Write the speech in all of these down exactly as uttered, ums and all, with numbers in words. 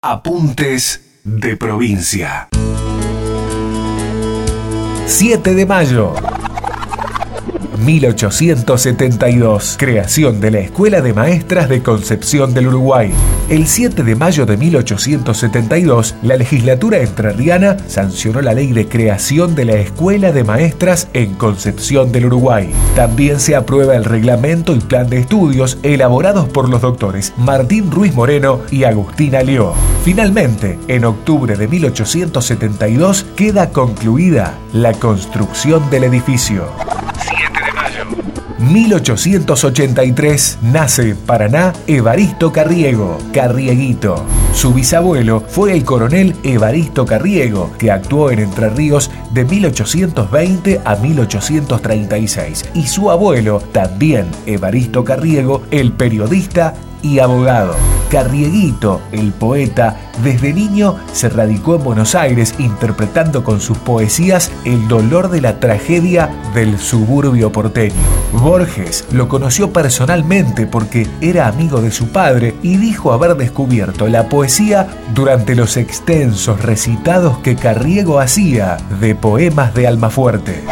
Apuntes de provincia. siete de mayo. mil ochocientos setenta y dos. Creación de la Escuela de Maestras de Concepción del Uruguay. El siete de mayo de mil ochocientos setenta y dos, la legislatura entrerriana sancionó la ley de creación de la Escuela de Maestras en Concepción del Uruguay. También se aprueba el reglamento y plan de estudios elaborados por los doctores Martín Ruiz Moreno y Agustín Alió. Finalmente, en octubre de mil ochocientos setenta y dos, queda concluida la construcción del edificio. mil ochocientos ochenta y tres, nace en Paraná Evaristo Carriego, Carrieguito. Su bisabuelo fue el coronel Evaristo Carriego, que actuó en Entre Ríos de mil ochocientos veinte a mil ochocientos treinta y seis. Y su abuelo, también Evaristo Carriego, el periodista y abogado. Carrieguito, el poeta, desde niño se radicó en Buenos Aires interpretando con sus poesías el dolor de la tragedia del suburbio porteño. Borges lo conoció personalmente porque era amigo de su padre y dijo haber descubierto la poesía durante los extensos recitados que Carriego hacía de poemas de Almafuerte.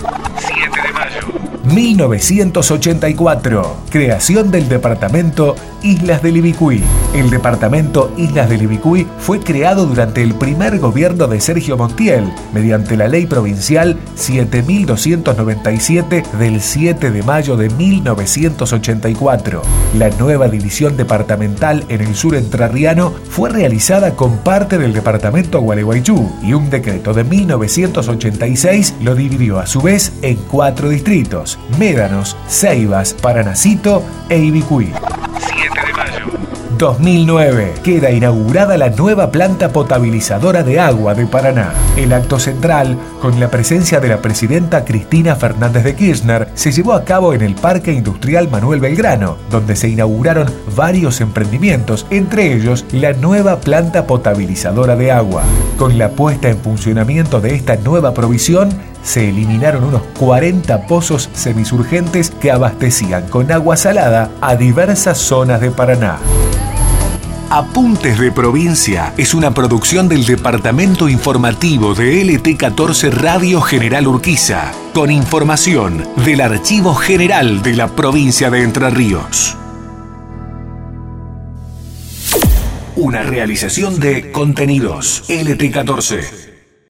mil novecientos ochenta y cuatro. Creación del departamento Islas del Ibicuí. El departamento Islas del Ibicuí fue creado durante el primer gobierno de Sergio Montiel, mediante la ley provincial siete mil doscientos noventa y siete del siete de mayo de mil novecientos ochenta y cuatro. La nueva división departamental en el sur entrerriano fue realizada con parte del departamento Gualeguaychú y un decreto de mil novecientos ochenta y seis lo dividió a su vez en cuatro distritos: Médanos, Ceibas, Paranacito e Ibicuí. dos mil nueve. Queda inaugurada la nueva planta potabilizadora de agua de Paraná. El acto central, con la presencia de la presidenta Cristina Fernández de Kirchner, se llevó a cabo en el Parque Industrial Manuel Belgrano, donde se inauguraron varios emprendimientos, entre ellos la nueva planta potabilizadora de agua. Con la puesta en funcionamiento de esta nueva provisión, se eliminaron unos cuarenta pozos semisurgentes que abastecían con agua salada a diversas zonas de Paraná. Apuntes de Provincia es una producción del Departamento Informativo de L T catorce Radio General Urquiza, con información del Archivo General de la Provincia de Entre Ríos. Una realización de Contenidos L T catorce.